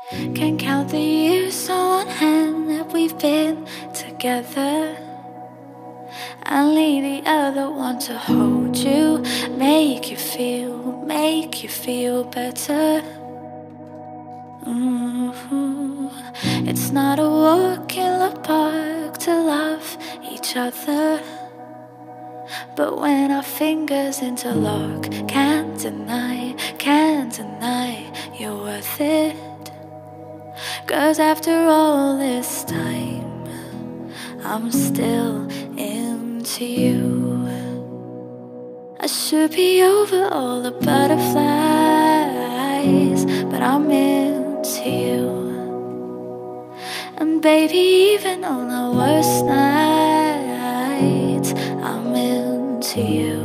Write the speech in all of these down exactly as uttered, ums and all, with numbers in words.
Can't count the years on one hand that we've been together, and leave the other one to hold you, make you feel, make you feel better. Mm-hmm. It's not a walk in the park to love each other, but when our fingers interlock, can't deny, can't deny you're worth it. Cause after all this time, I'm still into you. I should be over all the butterflies, but I'm into you. And baby, even on the worst nights, I'm into you.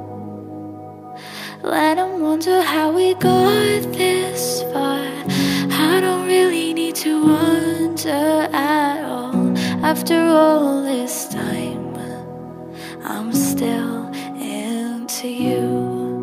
Let them wonder how we got this far. I don't really need to wonder at all. After all this time, I'm still into you.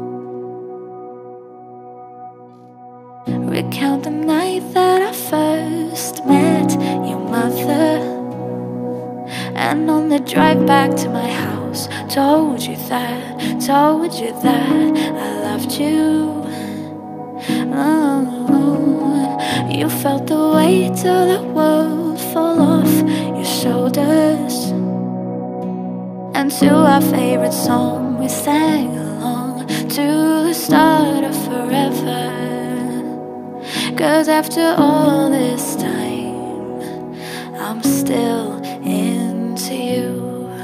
Recount the night that I first met your mother, and on the drive back to my house, told you that, told you that I loved you. Oh, you felt the weight of the world fall off your shoulders, and to our favorite song we sang along to the start of forever. Cause after all this time, I'm still into you.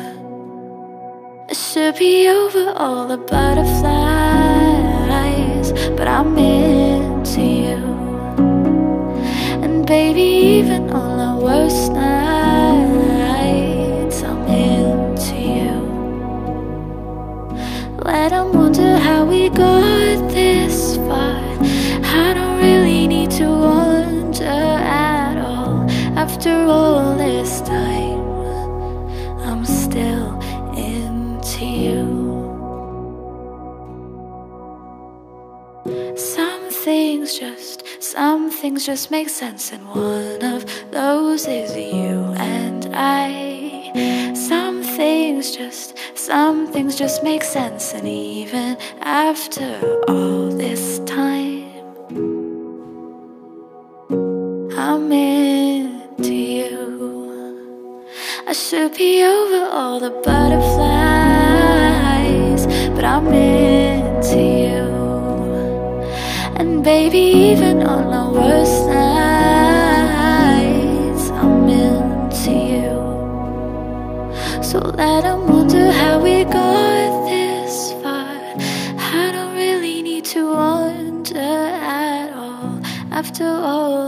I should be over all the butterflies, but I'm into you. And baby, even on the worst nights, I'm into you. Let them wonder how we got this far. I don't really need to wonder at all. After all this time, I'm still into you. Some things just, some things just make sense, and one of those is you and I. Some things just, some things just make sense, and even after all this time, I'm into you. I should be over all the butterflies, but I'm into you. And baby, even on the worst nights, I'm into you. So let them wonder how we got this far. I don't really need to wonder at all. After all